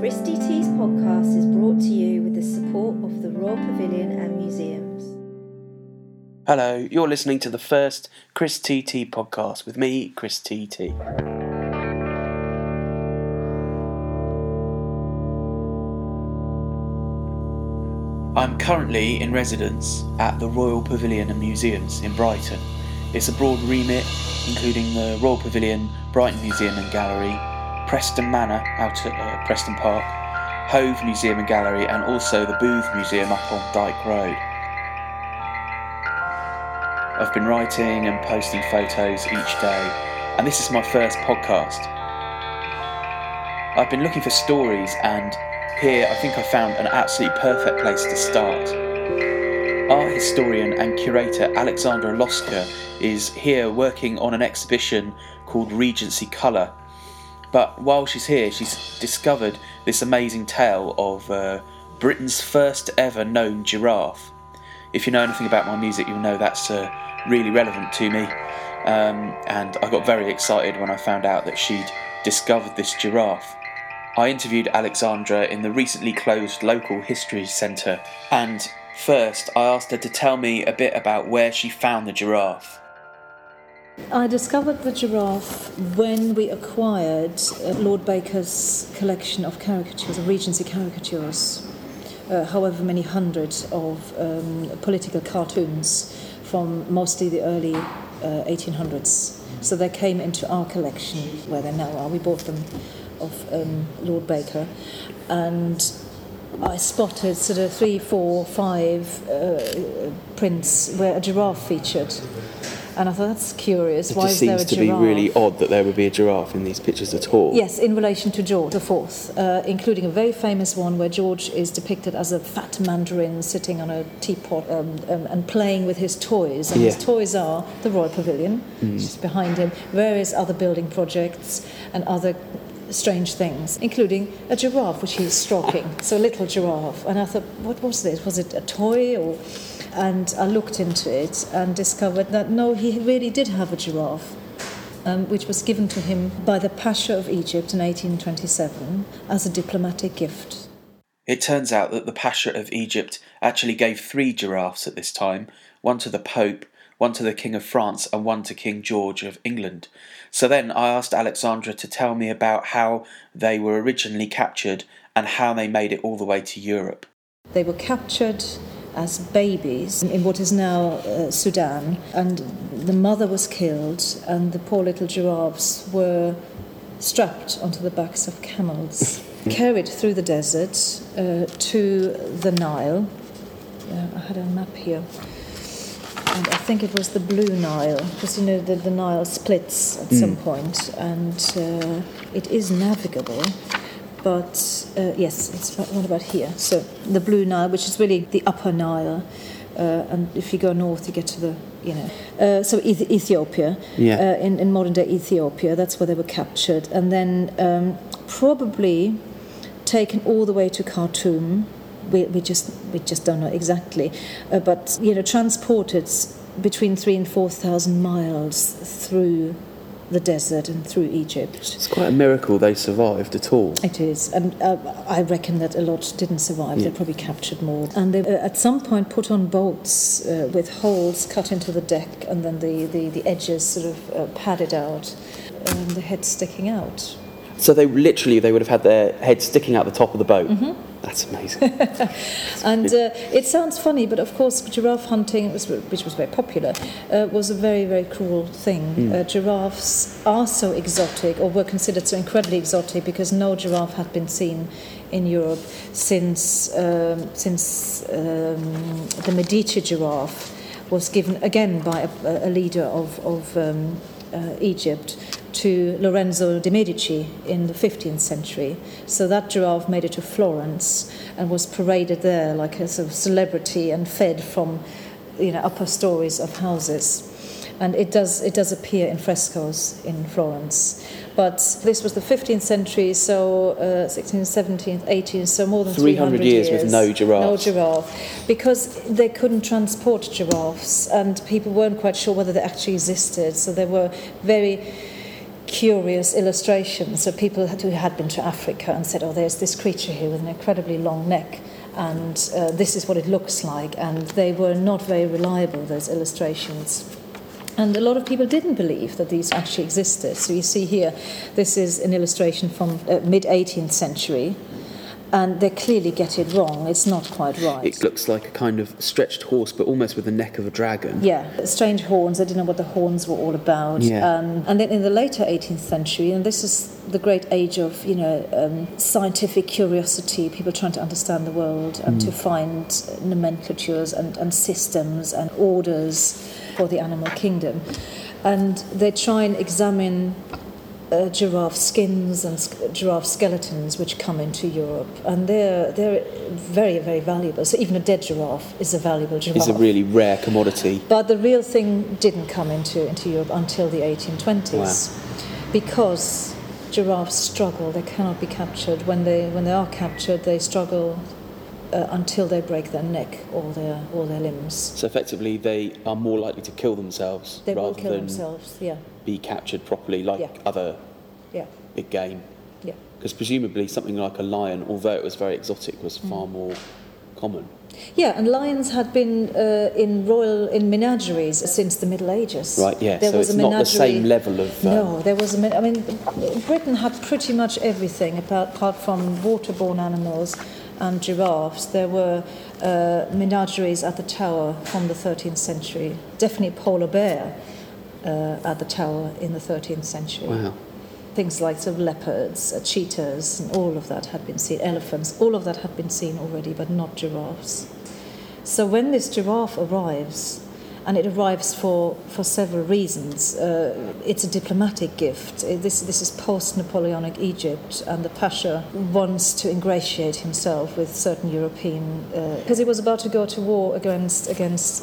Christy T's podcast is brought to you with the support of the Royal Pavilion and Museums. Hello, you're listening to the first Chris TT podcast with me, Chris TT. I'm currently in residence at the Royal Pavilion and Museums in Brighton. It's a broad remit, including the Royal Pavilion, Brighton Museum and Gallery, Preston Manor out at Preston Park, Hove Museum and Gallery, and also the Booth Museum up on Dyke Road. I've been writing and posting photos each day, and this is my first podcast. I've been looking for stories, and here I think I found an absolutely perfect place to start. Art historian and curator Alexandra Loska is here working on an exhibition called Regency Colour. But while she's here, she's discovered this amazing tale of Britain's first ever known giraffe. If you know anything about my music, you'll know that's really relevant to me. And I got very excited when I found out that she'd discovered this giraffe. I interviewed Alexandra in the recently closed local history centre, and first I asked her to tell me a bit about where she found the giraffe. I discovered the giraffe when we acquired Lord Baker's collection of caricatures, of Regency caricatures, however many hundreds of political cartoons from mostly the early 1800s. So they came into our collection, where they now are. We bought them of Lord Baker, and I spotted sort of 3, 4, 5 prints where a giraffe featured. And I thought, that's curious. Why is there a giraffe? It just seems to be really odd that there would be a giraffe in these pictures at all. Yes, in relation to George IV, including a very famous one where George is depicted as a fat mandarin sitting on a teapot and playing with his toys. And his toys are the Royal Pavilion, which is behind him, various other building projects and other strange things, including a giraffe which he's stroking. So a little giraffe. And I thought, what was this? Was it a toy or... And I looked into it and discovered that no, he really did have a giraffe, which was given to him by the Pasha of Egypt in 1827 as a diplomatic gift. It turns out that the Pasha of Egypt actually gave 3 giraffes at this time, one to the Pope, one to the King of France, and one to King George of England. So then I asked Alexandra to tell me about how they were originally captured and how they made it all the way to Europe. They were captured as babies in what is now Sudan, and the mother was killed, and the poor little giraffes were strapped onto the backs of camels, carried through the desert to the Nile. I had a map here, and I think it was the Blue Nile, because you know the Nile splits at some point, and it is navigable. But yes, it's right about here. So the Blue Nile, which is really the Upper Nile, and if you go north, you get to the, so Ethiopia, in modern day Ethiopia. That's where they were captured, and then probably taken all the way to Khartoum. We just don't know exactly, but transported between 3,000 and 4,000 miles through the desert and through Egypt. It's quite a miracle they survived at all. It is, and I reckon that a lot didn't survive. They probably captured more, and they at some point put on boats with holes cut into the deck, and then the edges sort of padded out, and the head sticking out. So they would have had their head sticking out the top of the boat. Mm-hmm. That's amazing. And it sounds funny, but of course giraffe hunting, which was very popular, was a very, very cruel thing. Giraffes are so exotic, or were considered so incredibly exotic, because no giraffe had been seen in Europe since the Medici giraffe was given again by a leader of Egypt to Lorenzo de' Medici in the 15th century. So that giraffe made it to Florence and was paraded there like a sort of celebrity and fed from upper stories of houses. And it does appear in frescoes in Florence. But this was the 15th century, so 16th, 17th, 18th, so more than 300 years with no giraffe. No giraffe. Because they couldn't transport giraffes, and people weren't quite sure whether they actually existed. So they were very curious illustrations. So people who had been to Africa and said, oh, there's this creature here with an incredibly long neck, and this is what it looks like. And they were not very reliable, those illustrations. And a lot of people didn't believe that these actually existed. So you see here, this is an illustration from mid-18th century, and they clearly get it wrong. It's not quite right. It looks like a kind of stretched horse, but almost with the neck of a dragon. Yeah, strange horns. I didn't know what the horns were all about. Yeah. And then in the later 18th century, and this is the great age of, scientific curiosity, people trying to understand the world and to find nomenclatures and systems and orders for the animal kingdom. And they try and examine giraffe skins and giraffe skeletons which come into Europe, and they're very, very valuable. So even a dead giraffe is a valuable giraffe. It's a really rare commodity. But the real thing didn't come into Europe until the 1820s. Wow. Because giraffes struggle, they cannot be captured. When they are captured, they struggle until they break their neck or their limbs. So effectively, they are more likely to kill themselves They will rather kill than themselves, yeah. be captured properly like other big game. Yeah. Because presumably something like a lion, although it was very exotic, was far more common. Yeah, and lions had been in menageries since the Middle Ages. Right, yeah, There so was it's a not the menagerie. same level of... No, there was Britain had pretty much everything apart from waterborne animals and giraffes. There were menageries at the Tower from the 13th century. Definitely a polar bear at the Tower in the 13th century. Wow. Things like sort of leopards, cheetahs, and all of that had been seen. Elephants, all of that had been seen already, but not giraffes. So when this giraffe arrives, and it arrives for several reasons, it's a diplomatic gift. This is post-Napoleonic Egypt, and the Pasha wants to ingratiate himself with certain European, because he was about to go to war against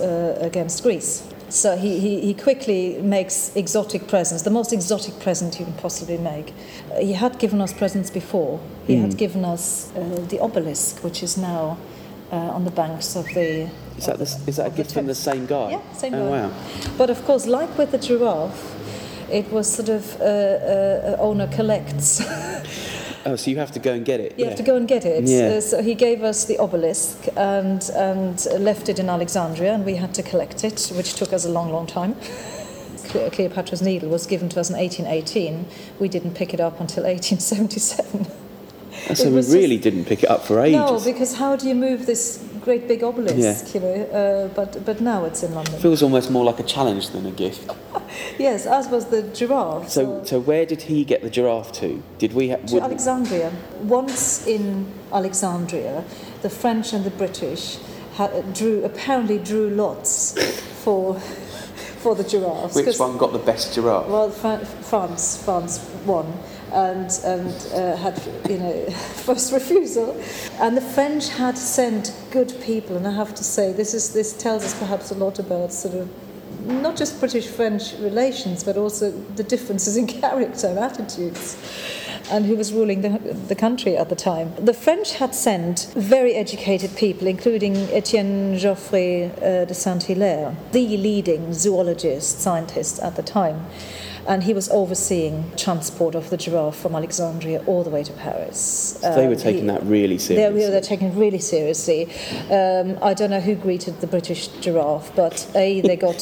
Greece. So he quickly makes exotic presents, the most exotic present you can possibly make. He had given us presents before. He had given us the obelisk, which is now on the banks of the... Is that a gift from the same guy? Yeah, same guy. Oh, wow. But of course, like with the giraffe, it was sort of owner collects. Oh, so you have to go and get it? You have to go and get it. Yeah. So he gave us the obelisk and left it in Alexandria, and we had to collect it, which took us a long, long time. Cleopatra's Needle was given to us in 1818. We didn't pick it up until 1877. So we really didn't pick it up for ages. No, because how do you move this great big obelisk? Yeah. But now it's in London. It feels almost more like a challenge than a gift. Yes, as was the giraffe. So where did he get the giraffe to? Did we to Alexandria. Once in Alexandria, the French and the British apparently drew lots for the giraffes. Which one got the best giraffe? Well, France won. And had first refusal, and the French had sent good people. And I have to say, this tells us perhaps a lot about sort of not just British-French relations, but also the differences in character and attitudes, and who was ruling the country at the time. The French had sent very educated people, including Etienne Geoffroy de Saint-Hilaire, the leading zoologist, scientist at the time. And he was overseeing transport of the giraffe from Alexandria all the way to Paris. So they were taking that really seriously. They're taking it really seriously. I don't know who greeted the British giraffe, but they got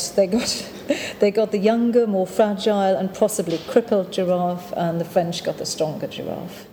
the younger, more fragile, and possibly crippled giraffe, and the French got the stronger giraffe.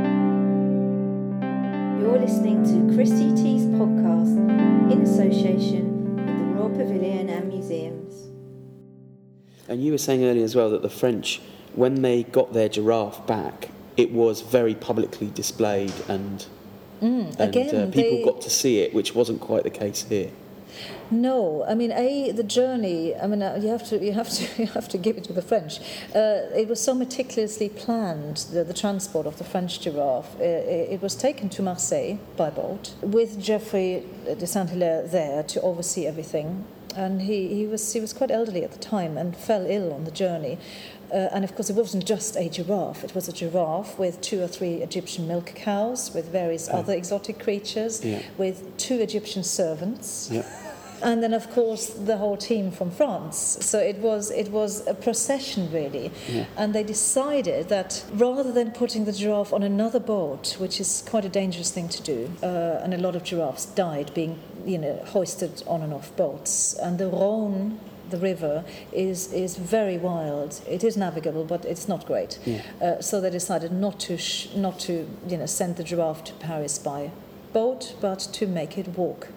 You're listening to Christy T's podcast in association with the Royal Pavilion and Museums. And you were saying earlier as well that the French, when they got their giraffe back, it was very publicly displayed and people got to see it, which wasn't quite the case here. No, I mean, the journey. I mean, you have to give it to the French. It was so meticulously planned, the transport of the French giraffe. It was taken to Marseille by boat with Geoffroy de Saint-Hilaire there to oversee everything. And he was quite elderly at the time and fell ill on the journey. And of course, it wasn't just a giraffe. It was a giraffe with 2 or 3 Egyptian milk cows, with various other exotic creatures, with 2 Egyptian servants. Yeah. And then, of course, the whole team from France. So it was a procession, really. Yeah. And they decided that rather than putting the giraffe on another boat, which is quite a dangerous thing to do, and a lot of giraffes died being, hoisted on and off boats. And the Rhône, the river, is very wild. It is navigable, but it's not great. Yeah. So they decided not to send the giraffe to Paris by boat, but to make it walk.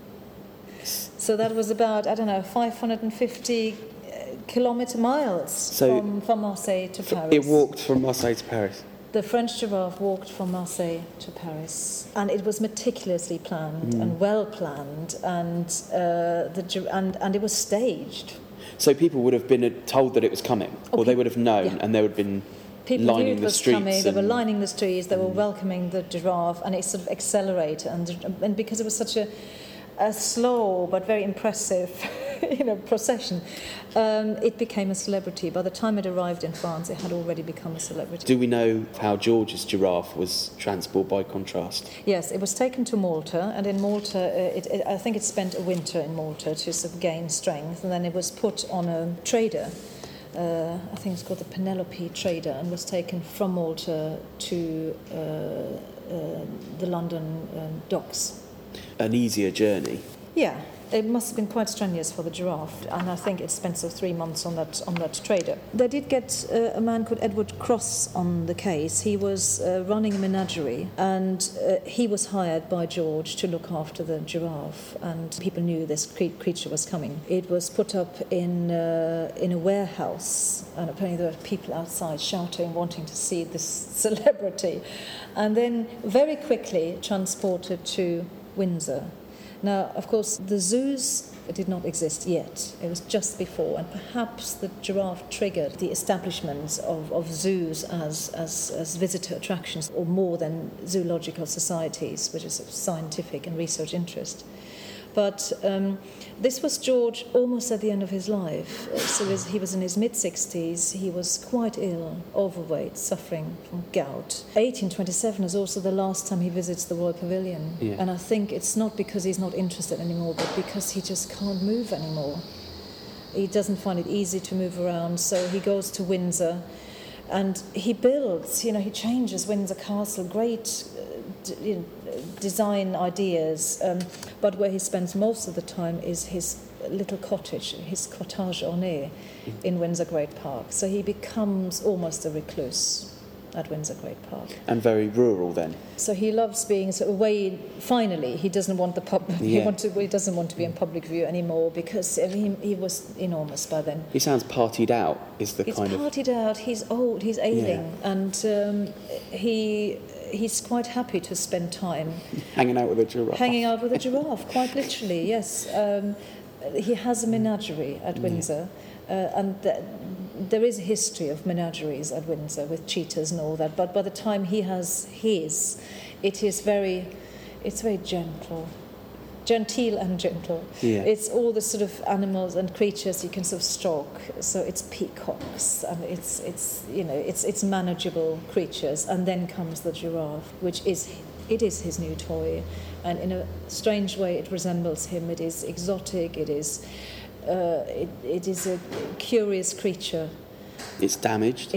So that was about, 550 miles from Marseille to Paris. It walked from Marseille to Paris. The French giraffe walked from Marseille to Paris, and it was meticulously planned and well planned, and it was staged. So people would have been told that it was coming, or they would have known, and there would have been people lining knew it the was streets. Coming. They were lining the streets. They were welcoming the giraffe, and it sort of accelerated. And because it was such a slow but very impressive, procession, it became a celebrity. By the time it arrived in France, it had already become a celebrity. Do we know how George's giraffe was transported by contrast? Yes, it was taken to Malta, and in Malta, I think it spent a winter in Malta to sort of gain strength, and then it was put on a trader. I think it's called the Penelope trader, and was taken from Malta to the London docks. An easier journey. Yeah, it must have been quite strenuous for the giraffe, and I think it spent 3 months on that trader. They did get a man called Edward Cross on the case. He was running a menagerie, and he was hired by George to look after the giraffe, and people knew this creature was coming. It was put up in a warehouse, and apparently there were people outside shouting, wanting to see this celebrity, and then very quickly transported to Windsor. Now, of course, the zoos did not exist yet. It was just before, and perhaps the giraffe triggered the establishment of zoos as visitor attractions, or more than zoological societies, which is of scientific and research interest. But this was George almost at the end of his life. So he was in his mid-60s. He was quite ill, overweight, suffering from gout. 1827 is also the last time he visits the Royal Pavilion. Yeah. And I think it's not because he's not interested anymore, but because he just can't move anymore. He doesn't find it easy to move around, so he goes to Windsor. And he builds, he changes Windsor Castle, great design ideas, but where he spends most of the time is his little cottage, his cottage ornée in Windsor Great Park. So he becomes almost a recluse at Windsor Great Park. And very rural then. So he loves being sort of away. Finally, he doesn't want the he doesn't want to be in public view anymore, because he was enormous by then. He sounds partied out. He's partied out. He's old. He's ailing, and he's quite happy to spend time hanging out with a giraffe. Hanging out with a giraffe, quite literally. Yes, he has a menagerie at Windsor, and there is a history of menageries at Windsor with cheetahs and all that. But by the time he has his, it's very genteel and gentle. Yeah. It's all the sort of animals and creatures you can sort of stroke. So it's peacocks, and it's manageable creatures. And then comes the giraffe, which is his new toy, and in a strange way it resembles him. It is exotic. It is a curious creature. It's damaged.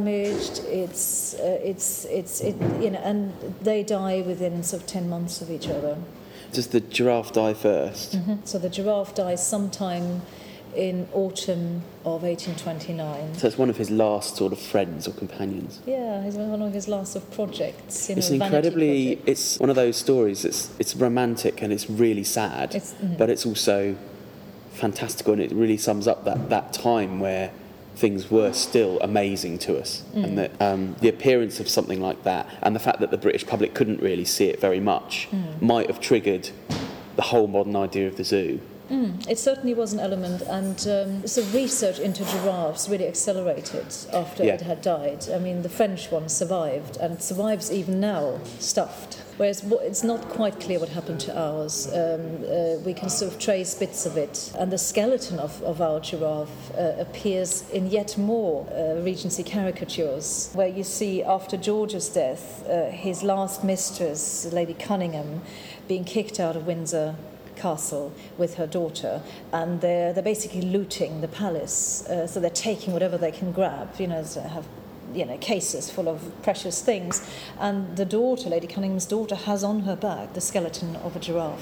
And they die within sort of 10 months of each other. Does the giraffe die first? Mm-hmm. So the giraffe dies sometime in autumn of 1829. So it's one of his last sort of friends or companions. Yeah, it's one of his last of projects. It's incredibly. It's one of those stories. It's romantic and it's really sad, but it's also fantastical, and it really sums up that time where things were still amazing to us, and that the appearance of something like that, and the fact that the British public couldn't really see it very much, might have triggered the whole modern idea of the zoo. It certainly was an element, and so research into giraffes really accelerated after it had died. I mean, the French one survived, and survives even now, stuffed. Whereas it's not quite clear what happened to ours. We can sort of trace bits of it. And the skeleton of our giraffe appears in yet more Regency caricatures, where you see, after George's death, his last mistress, Lady Cunningham, being kicked out of Windsor castle with her daughter, and they're basically looting the palace. So they're taking whatever they can grab. They have cases full of precious things, and the daughter, Lady Cunningham's daughter, has on her back the skeleton of the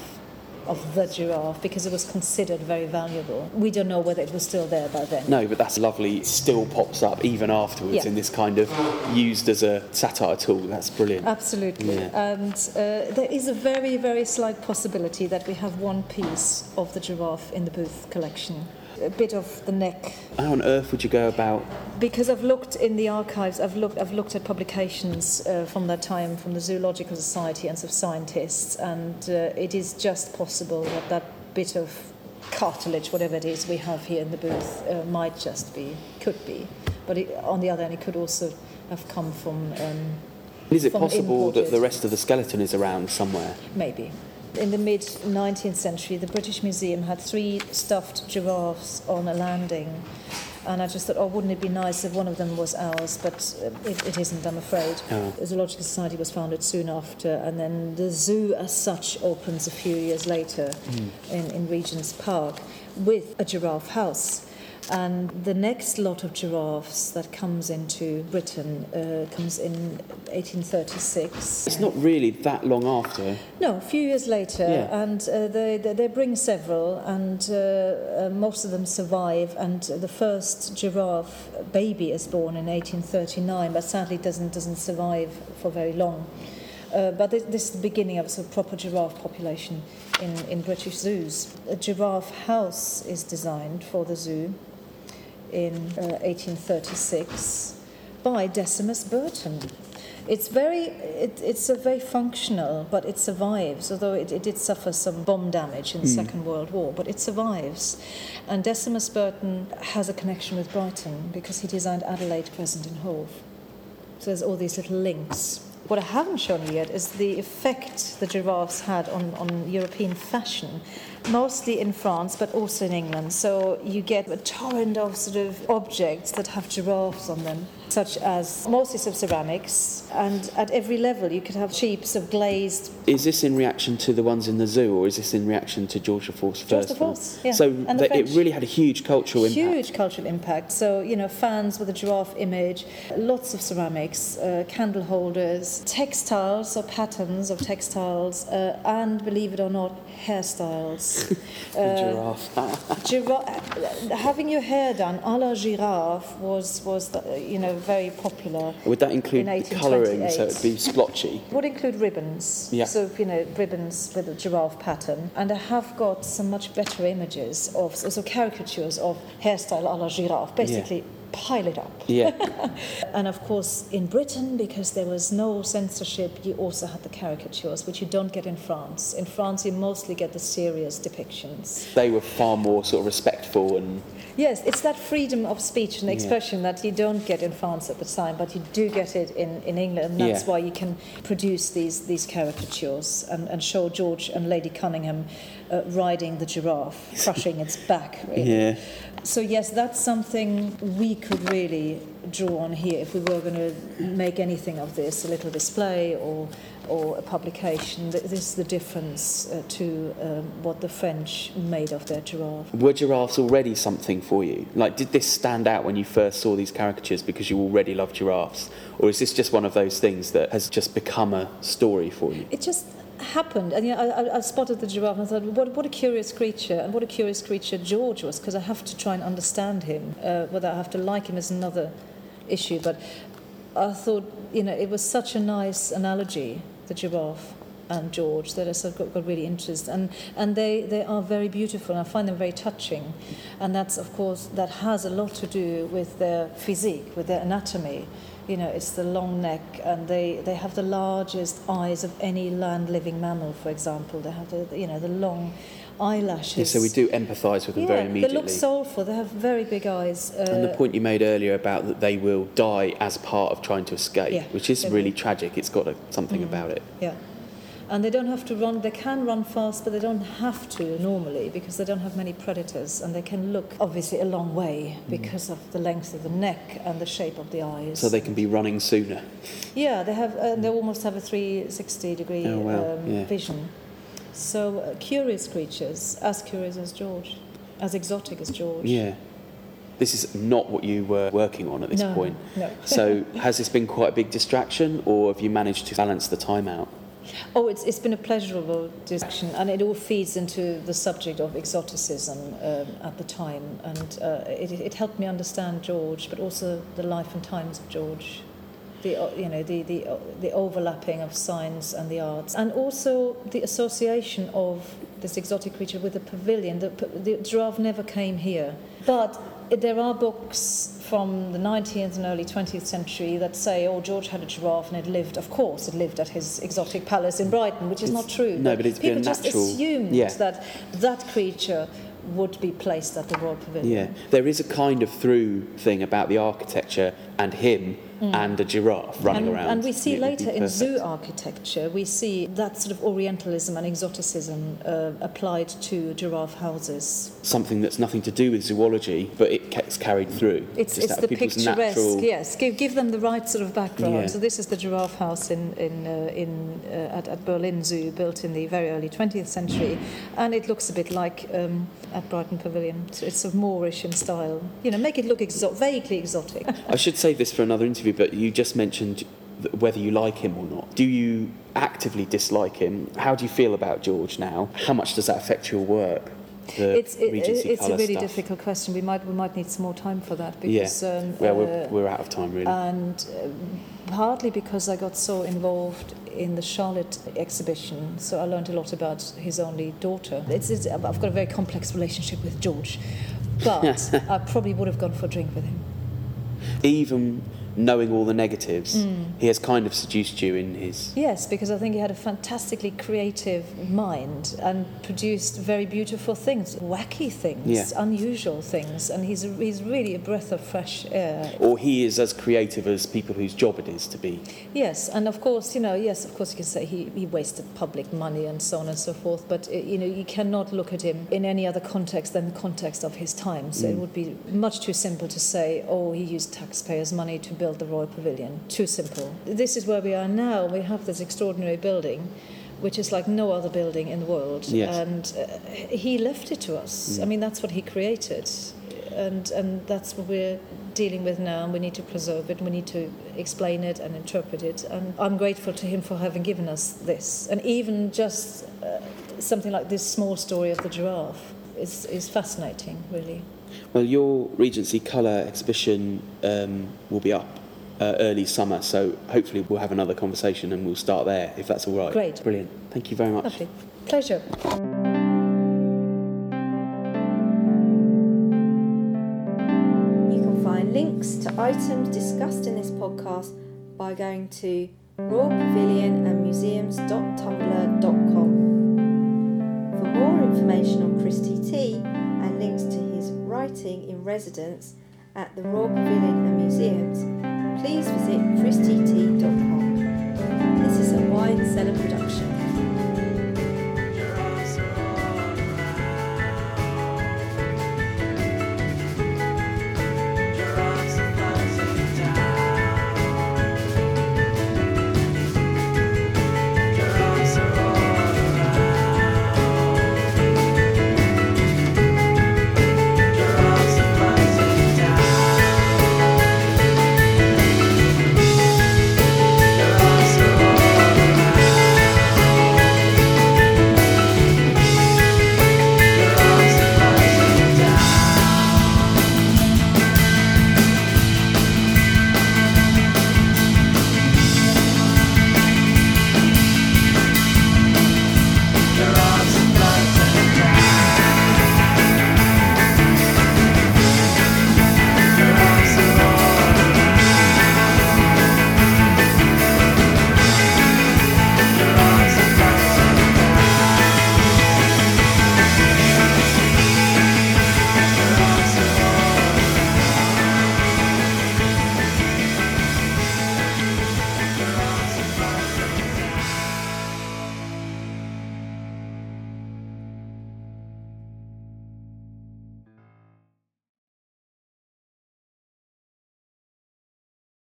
giraffe, because it was considered very valuable. We don't know whether it was still there by then. No, but that's lovely. It still pops up even afterwards in this kind of used as a satire tool. That's brilliant. Absolutely. Yeah. And there is a very, very slight possibility that we have one piece of the giraffe in the Booth collection. A bit of the neck. How on earth would you go about? Because I've looked in the archives, I've looked at publications from that time from the Zoological Society and some scientists, and it is just possible that bit of cartilage, whatever it is we have here in the Booth, could be. But on the other hand, it could also have come from. Is it from possible imported. that the rest of the skeleton is around somewhere? Maybe. In the mid-19th century, the British Museum had 3 stuffed giraffes on a landing. And I just thought, wouldn't it be nice if one of them was ours? But it isn't, I'm afraid. Oh. The Zoological Society was founded soon after, and then the zoo as such opens a few years later in Regent's Park with a giraffe house. And the next lot of giraffes that comes into Britain comes in 1836. It's not really that long after. No, a few years later, Yeah. and they bring several, and most of them survive. And the first giraffe baby is born in 1839, but sadly doesn't survive for very long. But this is the beginning of a sort of proper giraffe population in British zoos. A giraffe house is designed for the zoo in 1836 by Decimus Burton. It's very functional, but it survives, although it did suffer some bomb damage in the Second World War, but it survives. And Decimus Burton has a connection with Brighton because he designed Adelaide Crescent in Hove. So there's all these little links. What I haven't shown you yet is the effect the giraffes had on European fashion, mostly in France, but also in England. So you get a torrent of sort of objects that have giraffes on them, such as mostly sort of ceramics, and at every level you could have cheaps of glazed. Is this in reaction to the ones in the zoo, or is this in reaction to George IV first? George IV, yeah. So And the it French. really had a huge cultural impact. Huge cultural impact. So, fans with a giraffe image, lots of ceramics, candle holders, textiles or patterns of textiles, and, believe it or not, hairstyles. Giraffe. Having your hair done à la giraffe was very popular. Would that include in the colouring, 1828. so it'd be splotchy? Would include ribbons. Yeah. So, ribbons with a giraffe pattern. And I have got some much better images of, so caricatures of hairstyle à la giraffe, basically pile it up. Yeah. And of course, in Britain, because there was no censorship, you also had the caricatures, which you don't get in France. In France, you mostly get the serious depictions. They were far more sort of respectful and... Yes, it's that freedom of speech and expression that you don't get in France at the time, but you do get it in England, and that's why you can produce these caricatures and show George and Lady Cunningham riding the giraffe, crushing its back, really. Yeah. So yes, that's something we could really draw on here if we were going to make anything of this, a little display or a publication. This is the difference to what the French made of their giraffe. Were giraffes already something for you? Like, did this stand out when you first saw these caricatures because you already loved giraffes? Or is this just one of those things that has just become a story for you? It just happened, and I spotted the giraffe and I thought, what a curious creature, and what a curious creature George was, because I have to try and understand him. Whether I have to like him is another issue, but I thought, it was such a nice analogy, the giraffe and George, that I sort of got really interested, and they are very beautiful, and I find them very touching, and that's, of course, that has a lot to do with their physique, with their anatomy. It's the long neck, and they have the largest eyes of any land-living mammal, for example. They have the long eyelashes. Yeah, so we do empathise with them very immediately. They look soulful. They have very big eyes. And the point you made earlier about that they will die as part of trying to escape, which is really tragic. It's got something about it. Yeah. And they don't have to run. They can run fast, but they don't have to normally because they don't have many predators, and they can look obviously a long way because of the length of the neck and the shape of the eyes. So they can be running sooner. Yeah, they have. They almost have a 360-degree vision. So curious creatures, as curious as George, as exotic as George. Yeah. This is not what you were working on at this point. No. So has this been quite a big distraction, or have you managed to balance the time out? Oh, it's been a pleasurable distraction, and it all feeds into the subject of exoticism at the time, and it helped me understand George, but also the life and times of George. The overlapping of science and the arts, and also the association of this exotic creature with the pavilion. The giraffe never came here, but there are books from the 19th and early 20th century that say, oh, George had a giraffe and it lived at his exotic palace in Brighton, which is not true. No, but it's been people just natural. assumed that creature would be placed at the Royal Pavilion. Yeah, there is a kind of through thing about the architecture and him and a giraffe running around. And we see It would be later in perfect. zoo architecture, we see that sort of Orientalism and exoticism applied to giraffe houses. Something that's nothing to do with zoology, but it gets carried through. It's Just out of the people's picturesque, natural... yes. Give them the right sort of background. Yeah. So this is the giraffe house at Berlin Zoo, built in the very early 20th century, and it looks a bit like at Brighton Pavilion. So it's sort of Moorish in style. Make it look vaguely exotic. I should save this for another interview, but you just mentioned whether you like him or not. Do you actively dislike him? How do you feel about George now? How much does that affect your work? It's Regency a colour really stuff? difficult question. We might need some more time for that, because we're out of time, really. and partly because I got so involved in the Charlotte exhibition, so I learned a lot about his only daughter. I've got a very complex relationship with George, but I probably would have gone for a drink with him. Even knowing all the negatives, he has kind of seduced you in his... Yes, because I think he had a fantastically creative mind and produced very beautiful things, wacky things, unusual things, and he's really a breath of fresh air. Or he is as creative as people whose job it is to be. Yes, and of course, you can say he wasted public money and so on and so forth, but, you cannot look at him in any other context than the context of his time. So it would be much too simple to say, oh, he used taxpayers' money to build the Royal Pavilion. Too simple. This is where we are now. We have this extraordinary building, which is like no other building in the world. Yes. And he left it to us. I mean, that's what he created. And that's what we're dealing with now, and we need to preserve it, we need to explain it and interpret it, and I'm grateful to him for having given us this. And even just something like this small story of the giraffe is fascinating, really. Well, your Regency Colour exhibition will be up early summer, so hopefully we'll have another conversation and we'll start there, if that's all right. Great. Brilliant. Thank you very much. Lovely. Pleasure. You can find links to items discussed in this podcast by going to royalpavilionandmuseums.tumblr.com. For more information on Christy T and links to his writing in residence at the Royal Pavilion and Museums, please visit christyt.com.